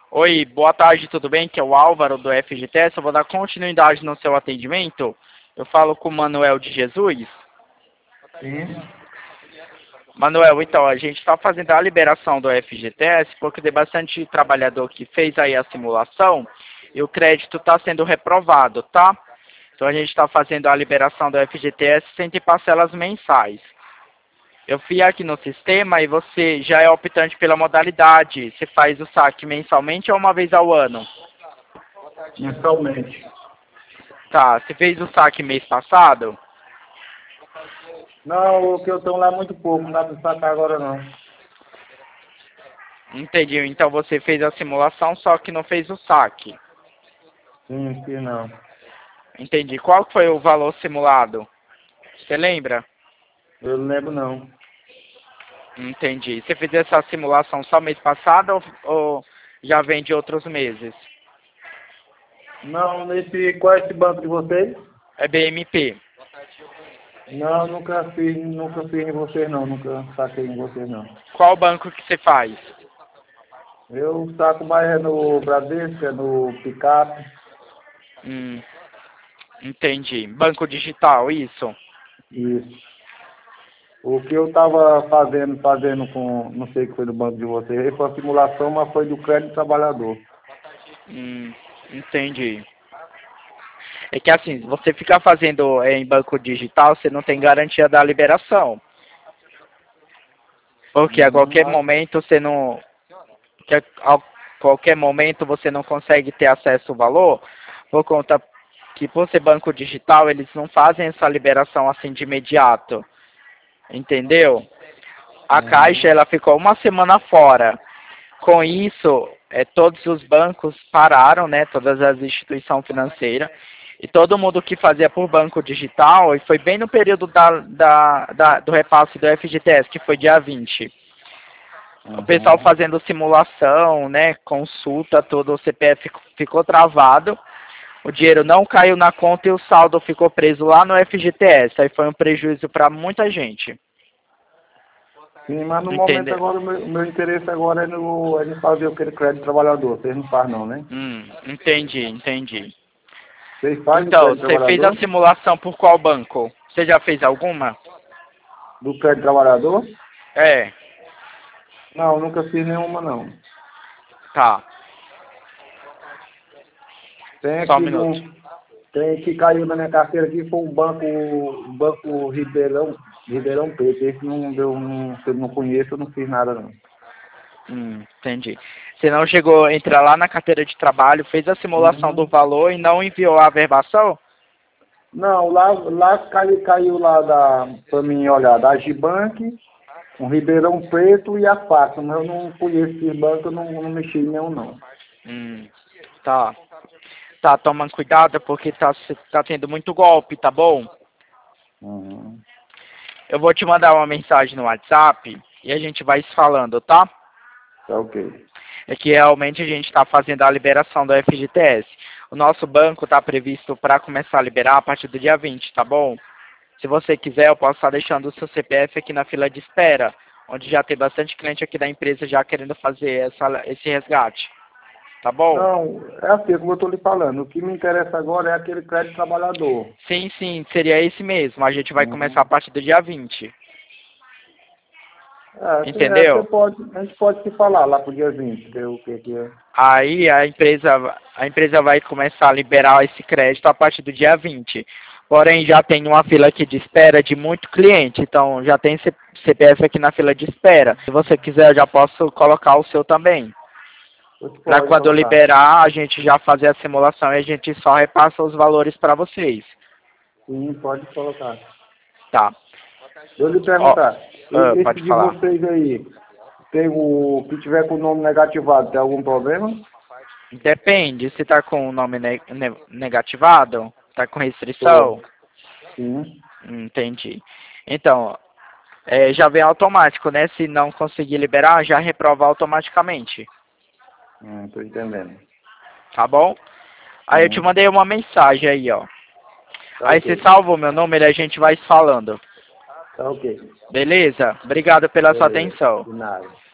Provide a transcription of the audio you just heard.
Oi, boa tarde, tudo bem? Que é o Álvaro do FGTS. Eu vou dar continuidade no seu atendimento. Eu falo com o Manuel de Jesus. Sim. Manuel, então, a gente está fazendo a liberação do FGTS porque tem bastante trabalhador que fez aí a simulação e o crédito está sendo reprovado, tá? Então a gente está fazendo a liberação do FGTS sem ter parcelas mensais. Eu fui aqui no sistema e você já é optante pela modalidade. Você faz o saque mensalmente ou uma vez ao ano? Mensalmente. Tá, você fez o saque mês passado? Não, o que eu tenho lá é muito pouco, não dá pra sacar agora não. Entendi. Então você fez a simulação, só que não fez o saque. Sim, sim, não. Entendi. Qual foi o valor simulado? Você lembra? Eu não lembro não. Entendi. Você fez essa simulação só mês passado ou já vem de outros meses? Não, qual é esse banco de vocês? É BMP. Não, nunca fiz em vocês não, nunca saquei em vocês não. Qual banco que você faz? Eu saco mais é no Bradesco, é no Picap. Hum, entendi. Banco digital, isso? Isso. O que eu tava fazendo com, não sei o que foi do banco de vocês, foi a simulação, mas foi do crédito trabalhador. Entendi. É que assim, você ficar fazendo em banco digital, você não tem garantia da liberação. Porque a qualquer Mas, momento você não. Que a qualquer momento você não consegue ter acesso ao valor, por conta que por ser banco digital, eles não fazem essa liberação assim de imediato. Entendeu? A Caixa ela ficou uma semana fora. Com isso, todos os bancos pararam, né? Todas as instituições financeiras. E todo mundo que fazia por banco digital, e foi bem no período do repasse do FGTS, que foi dia 20. O pessoal fazendo simulação, né? Consulta, todo o CPF ficou travado. O dinheiro não caiu na conta e o saldo ficou preso lá no FGTS. Aí foi um prejuízo para muita gente. sim, mas no momento Entendeu? agora, o meu interesse agora é no fazer aquele crédito trabalhador. Vocês não fazem não, né? Entendi. Vocês fazem o Então, crédito você fez a trabalhador? simulação por qual banco? Você já fez alguma? Do crédito trabalhador? É, Não, nunca fiz nenhuma não. tá. Tem Só um aqui minuto. tem que caiu na minha carteira aqui foi o banco Ribeirão Preto. Esse não deu, não, se eu não conheço, eu não fiz nada não. Entendi. Você não chegou a entrar lá na carteira de trabalho, fez a simulação do Uhum. valor e não enviou a averbação? Não, lá caiu lá pra mim olhar, da Gibank, um Ribeirão Preto e a Faca, mas eu não conheço esse banco, eu não mexi em nenhum não. Tá. Tá, toma cuidado porque tá tendo muito golpe, tá bom? Uhum. Eu vou te mandar uma mensagem no WhatsApp e a gente vai se falando, tá? Tá ok. É que realmente a gente está fazendo a liberação do FGTS. O nosso banco está previsto para começar a liberar a partir do dia 20, tá bom? Se você quiser, eu posso estar deixando o seu CPF aqui na fila de espera, onde já tem bastante cliente aqui da empresa já querendo fazer esse resgate. Tá bom? Não, é assim como eu estou lhe falando, o que me interessa agora é aquele crédito trabalhador. Sim, seria esse mesmo. A gente vai começar a Uhum. partir do dia 20. Você Entendeu? pode, a gente pode se falar lá pro dia 20, ver o que é. Aí a empresa vai começar a liberar esse crédito a partir do dia 20. Porém, já tem uma fila aqui de espera de muito cliente, então já tem CPF aqui na fila de espera. Se você quiser, eu já posso colocar o seu também. Você Para pode quando eu colocar. liberar, a gente já fazer a simulação e a gente só repassa os valores para vocês. Sim, pode colocar. Tá. Eu lhe Ó, perguntar, esse pode de falar. vocês aí, tem o que tiver com o nome negativado, tem algum problema? Depende, se tá com o nome negativado, tá com Tô. restrição, Sim. entendi. Então, já vem automático, né? Se não conseguir liberar, já reprova automaticamente, Tô entendendo. tá bom? Aí eu te Sim. mandei uma mensagem aí, ó. Tá Aí você ok. salva o meu número e a gente vai se falando. Tá ok. Beleza? Obrigado pela sua Beleza. atenção. De nada.